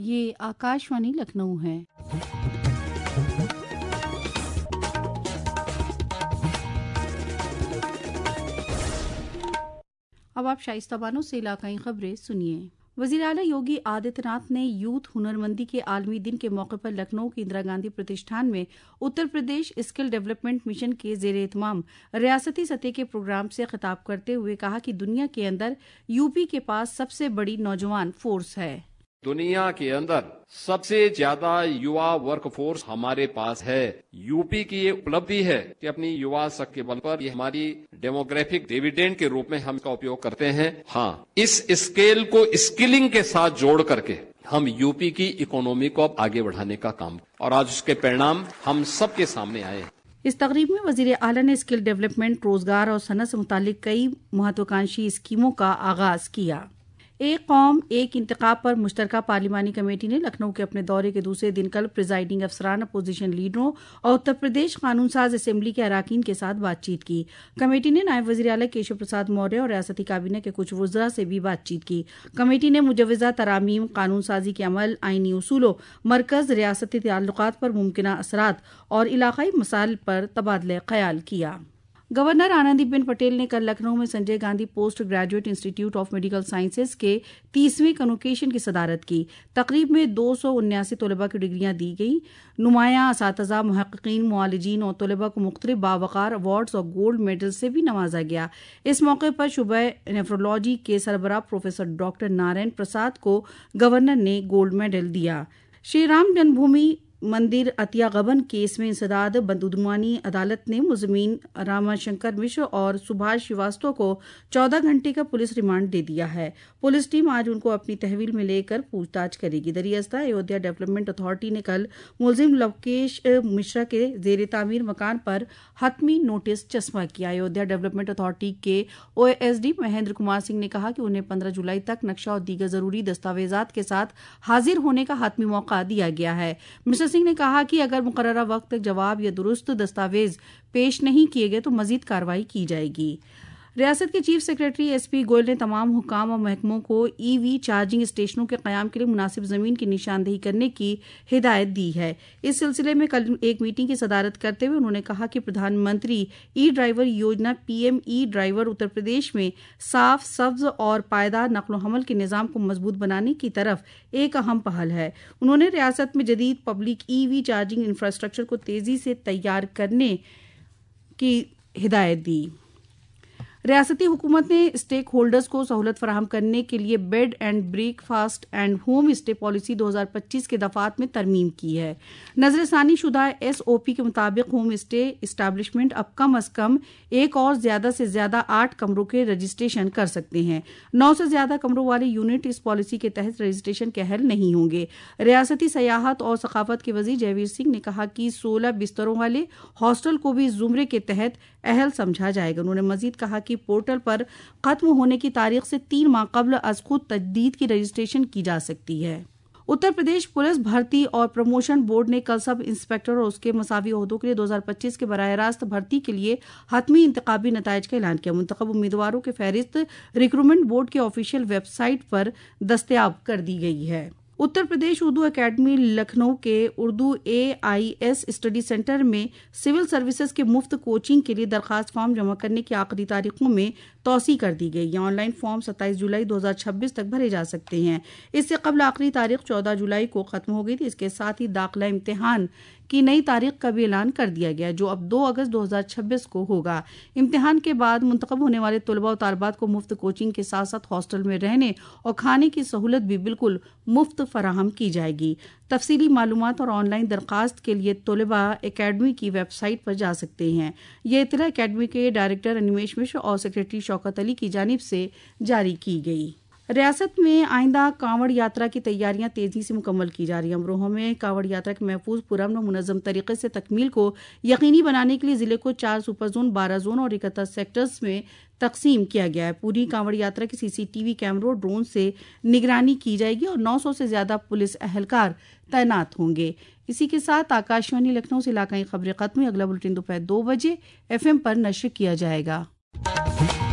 یہ آکاشوانی لکھنؤ ہے۔ اب آپ شائستہ بانو سے علاقائی خبریں سنیے۔ وزیر اعلیٰ یوگی آدتیہ ناتھ نے یوتھ ہنر مندی کے عالمی دن کے موقع پر لکھنؤ کے اندرا گاندھی پرتشٹھان میں Uttar Pradesh skill development mission کے زیر اہتمام ریاستی سطح کے پروگرام سے خطاب کرتے ہوئے کہا کہ دنیا کے اندر یو پی کے پاس سب سے بڑی نوجوان فورس ہے۔ دنیا کے اندر سب سے زیادہ یوا ورک فورس ہمارے پاس ہے۔ یو پی کی یہ اپلبدھی ہے کہ اپنی یوا شکتی کے بل پر یہ ہماری ڈیموگرافک ڈیویڈینڈ کے روپ میں ہم کا اپیوگ کرتے ہیں۔ ہاں، اس اسکیل کو اسکلنگ کے ساتھ جوڑ کر کے ہم یو پی کی اکانومی کو اب آگے بڑھانے کا کام، اور آج اس کے پریڑام ہم سب کے سامنے آئے۔ اس تقریب میں وزیر اعلیٰ نے اسکل ڈیولپمنٹ، روزگار اور صنعت سے متعلق کئی مہتواکانشی اسکیموں کا آغاز کیا۔ ایک قوم ایک انتخاب پر مشترکہ پارلیمانی کمیٹی نے لکھنؤ کے اپنے دورے کے دوسرے دن کل پریزائڈنگ افسران، اپوزیشن لیڈروں اور اتر پردیش قانون ساز اسمبلی کے اراکین کے ساتھ بات چیت کی۔ کمیٹی نے نائب وزیر اعلیٰ کیشو پرساد موریہ اور ریاستی کابینہ کے کچھ وزراء سے بھی بات چیت کی۔ کمیٹی نے مجوزہ ترامیم، قانون سازی کے عمل، آئینی اصولوں، مرکز ریاستی تعلقات پر ممکنہ اثرات اور علاقائی مسائل پر تبادلہ خیال کیا۔ گورنر آنندی بین پٹیل نے کل لکھنؤ میں سنجے گاندھی پوسٹ گریجویٹ انسٹی ٹیوٹ آف میڈیکل سائنسز کے 30ویں کنوکیشن کی صدارت کی۔ تقریب میں 279 طلباء کی ڈگریاں دی گئیں۔ نمایاں اساتذہ، محققین، معالجین اور طلباء کو مختلف باوقار ایوارڈز اور گولڈ میڈل سے بھی نوازا گیا۔ اس موقع پر شعبہ نیفرولوجی کے سربراہ پروفیسر ڈاکٹر نارائن پرساد کو گورنر نے گولڈ میڈل دیا۔ شری رام جنم بھومی مندر عطیہ غبن کیس میں انسداد بدعنوانی عدالت نے ملزمین راما شنکر مشر اور سبھاش شریواستو کو 14 گھنٹے کا پولیس ریمانڈ دے دیا ہے۔ پولیس ٹیم آج ان کو اپنی تحویل میں لے کر پوچھ تاچھ کرے گی۔ دریں ایودھیا ڈیولپمنٹ اتھارٹی نے کل ملزم لوکیش مشرا کے زیر تعمیر مکان پر حتمی نوٹس چسپاں کیا۔ ایودھیا ڈیولپمنٹ اتھارٹی کے O S D Mahendra Kumar Singh نے کہا کہ انہیں 15 جولائی تک نقشہ اور دیگر ضروری دستاویزات کے ساتھ حاضر ہونے کا حتمی موقع دیا گیا ہے۔ مسٹر سنگھ نے کہا کہ اگر مقررہ وقت تک جواب یا درست دستاویز پیش نہیں کیے گئے تو مزید کارروائی کی جائے گی۔ ریاست کے chief secretary S P Goel نے تمام حکام اور محکموں کو ای وی چارجنگ اسٹیشنوں کے قیام کے لیے مناسب زمین کی نشاندہی کرنے کی ہدایت دی ہے۔ اس سلسلے میں کل ایک میٹنگ کی صدارت کرتے ہوئے انہوں نے کہا کہ Pradhan Mantri E driver Yojana P M E driver Uttar Pradesh میں صاف، سبز اور پائیدار نقل و حمل کے نظام کو مضبوط بنانے کی طرف ایک اہم پہل ہے۔ انہوں نے ریاست میں جدید public E V charging infrastructure کو تیزی سے تیار کرنے کی ہدایت دی۔ ریاستی حکومت نے اسٹیک ہولڈرز کو سہولت فراہم کرنے کے لیے bed and breakfast and home stay policy 2025 کے دفعات میں ترمیم کی ہے۔ نظر ثانی شدہ ایس او پی کے مطابق ہوم اسٹے اسٹیبلشمنٹ اب کم از کم ایک اور زیادہ سے زیادہ 8 کمروں کے رجسٹریشن کر سکتے ہیں۔ 9 سے زیادہ کمروں والے یونٹ اس پالیسی کے تحت رجسٹریشن کے اہل نہیں ہوں گے۔ ریاستی سیاحت اور ثقافت کے وزیر جیویر سنگھ نے کہا کہ 16 بستروں والے ہاسٹل کو بھی زمرے کے تحت اہل سمجھا جائے گا۔ انہوں نے مزید کہا کہ پورٹل پر ختم ہونے کی تاریخ سے 3 ماہ قبل از خود تجدید کی رجسٹریشن کی جا سکتی ہے۔ اتر پردیش پولیس بھرتی اور پروموشن بورڈ نے کل سب انسپکٹر اور اس کے مساوی عہدوں کے لیے 2025 کے براہ راست بھرتی کے لیے حتمی انتخابی نتائج کا اعلان کیا۔ منتخب امیدواروں کی فہرست ریکروٹمنٹ بورڈ کے آفیشیل ویب سائٹ پر دستیاب کر دی گئی ہے۔ اتر پردیش اردو اکیڈمی لکھنؤ کے Urdu A I S study centre میں سول سروسز کے مفت کوچنگ کے لیے درخواست فارم جمع کرنے کی آخری تاریخوں میں توسیع کر دی گئی ہے۔ آن لائن فارم 27 جولائی 2026 تک بھرے جا سکتے ہیں۔ اس سے قبل آخری تاریخ 14 جولائی کو ختم ہو گئی تھی۔ اس کے ساتھ ہی داخلہ امتحان کی نئی تاریخ کا بھی اعلان کر دیا گیا جو اب 2 اگست 2026 کو ہوگا۔ امتحان کے بعد منتخب ہونے والے طلباء و طالبات کو مفت کوچنگ کے ساتھ ساتھ ہاسٹل میں رہنے اور کھانے کی سہولت بھی بالکل مفت فراہم کی جائے گی۔ تفصیلی معلومات اور آن لائن درخواست کے لیے طلباء اکیڈمی کی ویب سائٹ پر جا سکتے ہیں۔ یہ اطلاع اکیڈمی کے ڈائریکٹر انیمیش مشر اور سیکریٹری شوکت علی کی جانب سے جاری کی گئی۔ ریاست میں آئندہ کانوڑ یاترا کی تیاریاں تیزی سے مکمل کی جا رہی ہیں۔ امروہہ میں کانوڑ یاترا کے محفوظ، پرامن و منظم طریقے سے تکمیل کو یقینی بنانے کے لیے ضلع کو 4 سپر زون، 12 زون اور 71 سیکٹرز میں تقسیم کیا گیا ہے۔ پوری کانوڑ یاترا کی سی سی ٹی وی کیمروں اور ڈرون سے نگرانی کی جائے گی اور 900 سے زیادہ پولیس اہلکار تعینات ہوں گے۔ اسی کے ساتھ آکاشوانی لکھنؤ سے علاقائی خبریں ختم ہوئی۔ اگلا بلٹن دوپہر 2 بجے FM پر نشر کیا جائے گا۔